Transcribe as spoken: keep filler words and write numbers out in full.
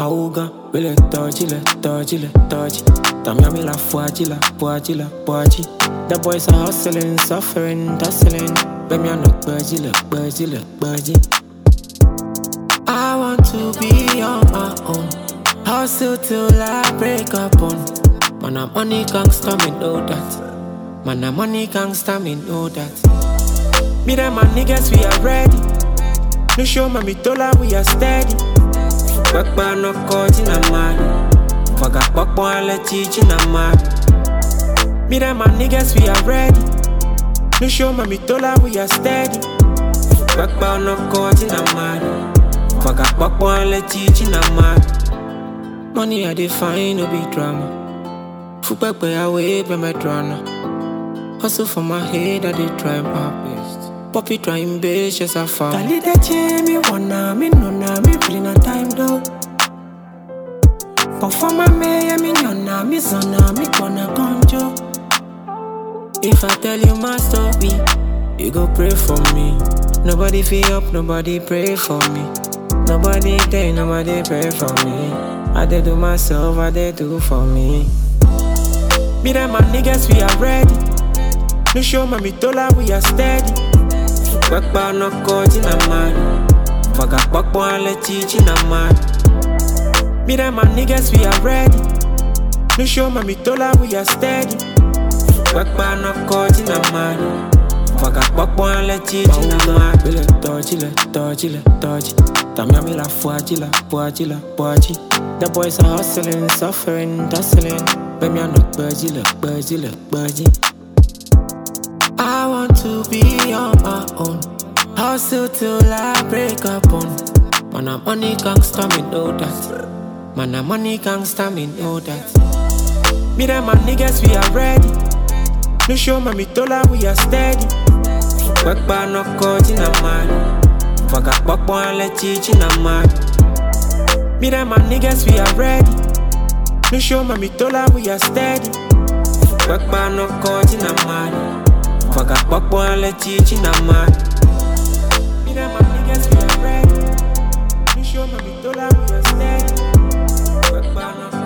Auga, le touchy, le touchy, le touchy. Tamiami la fuaji, la fuaji, la fuaji. The boys are hustling, suffering, tussling. Baby, I'm not budgy, look budgy, look budgy. I want to be on my own. Hustle till I break up on. Man, a money gangsta, me know that. Man, a money gangsta, me know that. Me and my niggas, we are ready. No show me, me dollar, we are steady. Back by no coach in a man. Fuck back by let teach in a man. Me and my niggas, we are ready. No show me, me dollar, we are steady. Back by no coach in a man. Fuck back by let teach in a man. Money I define, no big drama. Fuck back by away, by my drama. Hustle for my head, I did try my best. Poppy trying bitch, yes I found. Kali de che me wanna me no na me feeling a time though. Perform a me me nyona me zona me gonna conjo. If I tell you my story, you go pray for me. Nobody feel up, nobody pray for me. Nobody there, nobody pray for me. I did do myself, I did do for me. Me and my niggas, we are ready. No show me, me dollar, we are steady. Back by no coach in a man. Fuck up back by let teach in a man. Me and my niggas, we are ready. No show me, me dollar, we are steady. Back by no coach in a man. Fuck up back by let teach in a man. Le touchy, le touchy, le touchy. Tamiami la fuaji, la fuaji, la fuaji. The boys are hustling, suffering, tussling. Baby, I'm not budgy, look budgy, look budgy. I want to be on my own. Hustle till I break up on. Man, a money gangsta, me know that. Man, a money gangsta, me know that. Me and my niggas, we are ready. No show me, me dollar, we are steady. Back by no coach in a man. Fuck up back by let teach in a man. Me and my niggas, we are ready. No show me, me dollar, we are steady. Back by no coach in a man. Fuck up back boy and let teach in a man. Me and my niggas, we are ready. You show me me dollar, we are steady. Back by no